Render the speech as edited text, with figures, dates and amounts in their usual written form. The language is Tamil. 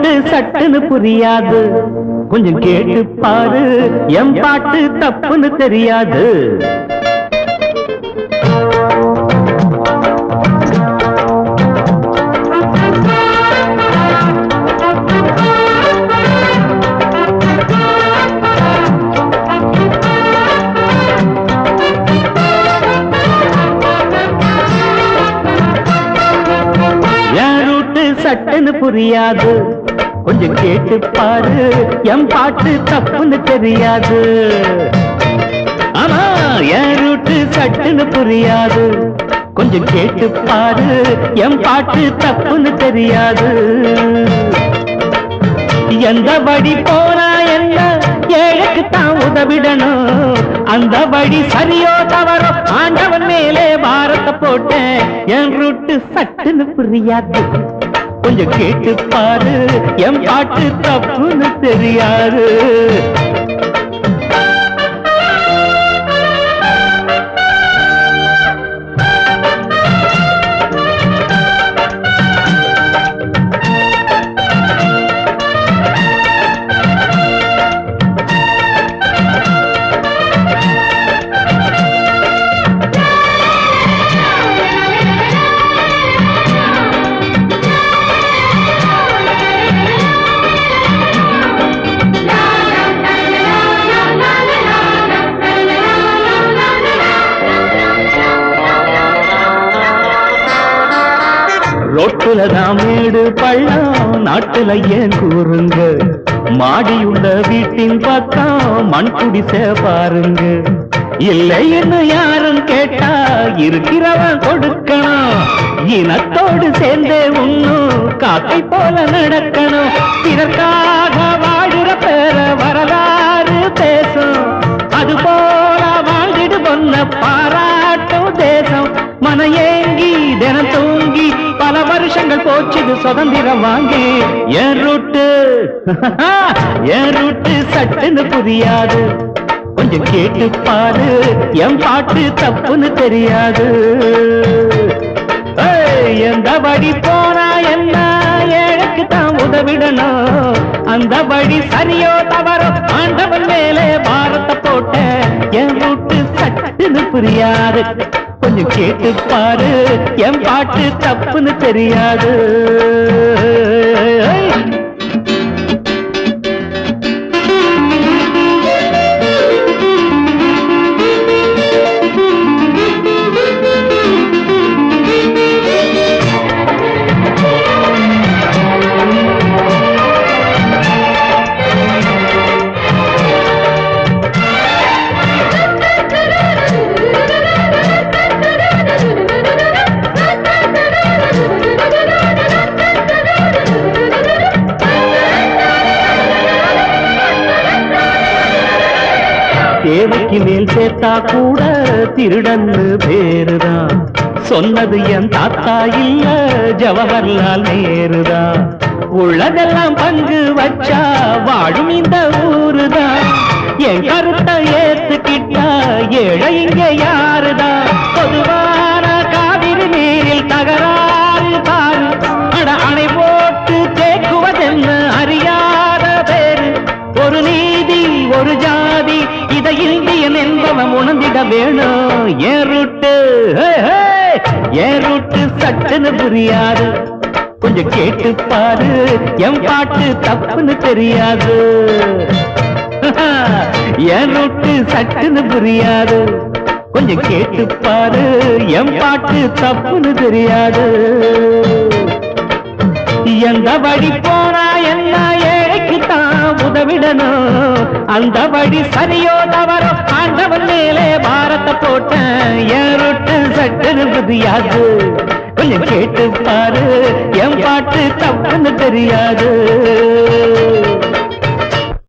ரூட்டு சட்டுன்னு புரியாது, கொஞ்சம் கேட்டு பாரு என் பாட்டு தப்புன்னு தெரியாது. சட்டுன்னு புரியாது, கொஞ்சம் கேட்டு பாரு என் பாட்டு தப்புன்னு தெரியாது. ஆமா என் ரூட்டு சட்டுன்னு புரியாது, கொஞ்சம் கேட்டு பாரு என் பாட்டு தப்புன்னு தெரியாது. எந்த வழி போனா என்ன ஏழைக்கு தான் உதவிடணும், அந்த வழி சரியோ தவறோ ஆண்டவன் மேலே பாரத்தை போட்டேன். என் ரூட்டு சட்டுன்னு புரியாது, கொஞ்சம் கேட்டு பாரு என் பாட்டு தப்புன்னு தெரியாது. ரோட்டுல தான் மேடு பள்ளம், நாட்டுல ஏன் கூறுங்க, மாடியுள்ள வீட்டின் பக்கம் மண் குடிசை பாருங்க. இல்லைன்னு யாரும் கேட்டா இருக்கிறவன் கொடுக்கணும், இனத்தோடு சேர்ந்தே உண்ணும் காக்கை போல நடக்கணும். இதற்காக வாழுற பேர வரலாறு பேசும், அது போல வாழ்ந்துடு பொன்ன பாராட்டும் தேசம். மன ஏங்கி தினம் தூங்கி பல வருஷங்கள் போச்சுது சுதந்திரம் வாங்கி. என் ரூட்டு சட்டுன்னு புரியாது, கொஞ்சம் கேட்டு பாரு என் பாட்டு தப்புன்னு தெரியாது. எந்த வழி போனா என்ன ஏழைக்கு தான் உதவிடணும், அந்த வழி சரியோ தவறோ ஆண்டவன் மேலே பாரத்தை போட்ட. என் ரூட்டு சட்டுன்னு புரியாது, கொஞ்சம் கேட்டு பாரு என் பாட்டு தப்புன்னு தெரியாது. தேவைக்கு மேல் சேர்த்தா கூட திருடன்னு பேருதான், சொன்னது என் தாத்தா இல்ல ஜவஹர்லால் நேருதான். உள்ளதெல்லாம் பங்கு வச்சா வாழும் இந்த ஊருதான், என் கருத்தை ஏத்துக்கிட்டா ஏழை இங்க யாருதான். பொதுவான காவிரி நீரில் தகராறு பாரு, அணை போட்டு தேக்குவதென்ன அறியாத பேரு. ஒரு நீதி ஒரு ஜாதி இதை இந்தியன் என்பவன் உணர்ந்திட வேணும். என் ரூட்டு சட்டுன்னு புரியாது, கொஞ்சம் கேட்டு பாரு என் பாட்டு தப்புன்னு தெரியாது. என் ரூட்டு சட்டுன்னு புரியாது, கொஞ்சம் கேட்டு பாரு என் பாட்டு தப்புன்னு தெரியாது. எந்த வழி போனா என்ன ஏழைக்கு தான் உதவிடணும், அந்த வழி சரியோ தவறோ ஆண்டவன் மேலே பாரத்தை போட்டேன். என் ரூட்டு சட்டுன்னு புரியாது, கொஞ்சம் கேட்டு பாரு என் பாட்டு தப்புன்னு தெரியாது.